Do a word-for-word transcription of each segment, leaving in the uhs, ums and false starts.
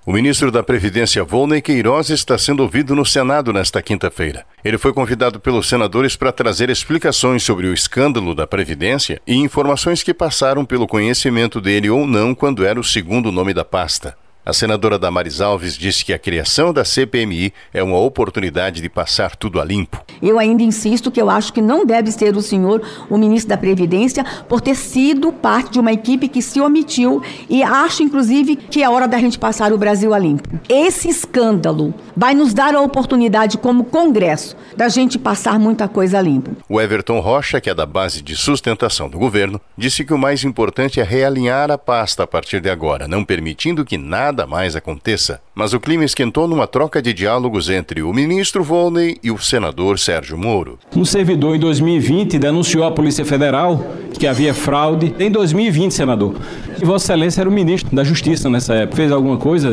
O ministro da Previdência, Volney Queiroz, está sendo ouvido no Senado nesta quinta-feira. Ele foi convidado pelos senadores para trazer explicações sobre o escândalo da Previdência e informações que passaram pelo conhecimento dele ou não quando era o segundo nome da pasta. A senadora Damares Alves disse que a criação da C P M I é uma oportunidade de passar tudo a limpo. Eu ainda insisto que eu acho que não deve ser o senhor o ministro da Previdência por ter sido parte de uma equipe que se omitiu e acho, inclusive, que é hora da gente passar o Brasil a limpo. Esse escândalo vai nos dar a oportunidade, como Congresso, da gente passar muita coisa a limpo. O Everton Rocha, que é da base de sustentação do governo, disse que o mais importante é realinhar a pasta a partir de agora, não permitindo que nada Nada mais aconteça. Mas o clima esquentou numa troca de diálogos entre o ministro Volney e o senador Sérgio Moro. Um servidor em dois mil e vinte denunciou à Polícia Federal que havia fraude. Em dois mil e vinte, senador. E Vossa Excelência era o ministro da Justiça nessa época. Fez alguma coisa?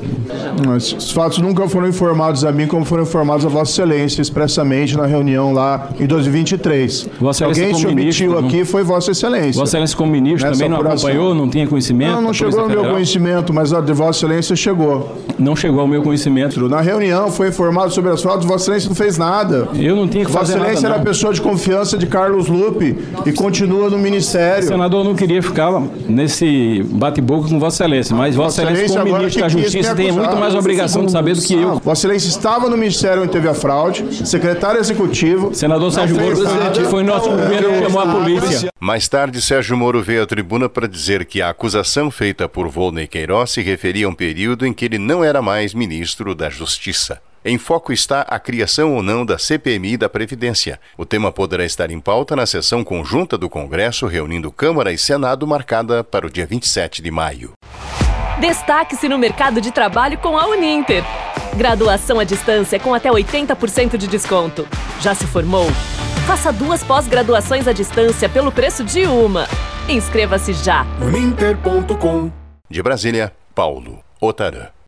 Mas os fatos nunca foram informados a mim como foram informados a Vossa Excelência expressamente na reunião lá em dois mil e vinte e três. Vossa Alguém se omitiu ministro, aqui não... foi Vossa Excelência. Vossa Excelência como ministro Nessa também não apuração. acompanhou, não tinha conhecimento? Não, não chegou ao meu conhecimento, mas a de Vossa Excelência chegou. Não chegou ao meu conhecimento. Na reunião foi informado sobre as fraudes, Vossa Excelência não fez nada. Eu não tinha que fazer nada. Vossa Excelência era pessoa de confiança de Carlos Lupe e continua no Ministério. O senador não queria ficar nesse bate-boca com Vossa Excelência, mas Vossa Excelência, como ministro da Justiça, tem muito mais obrigação de saber do que eu. Vossa Excelência estava no Ministério onde teve a fraude, secretário executivo. Senador Sérgio Moro, foi nosso governo que chamou a polícia. Mais tarde, Sérgio Moro veio à tribuna para dizer que a acusação feita por Volney Queiroz se referia a um período em que ele não era mais ministro da Justiça. Em foco está a criação ou não da C P M I da Previdência. O tema poderá estar em pauta na sessão conjunta do Congresso, reunindo Câmara e Senado, marcada para o dia vinte e sete de maio. Destaque-se no mercado de trabalho com a Uninter. Graduação à distância com até oitenta por cento de desconto. Já se formou? Faça duas pós-graduações à distância pelo preço de uma. Inscreva-se já. uninter ponto com. De Brasília, Paulo Otarã.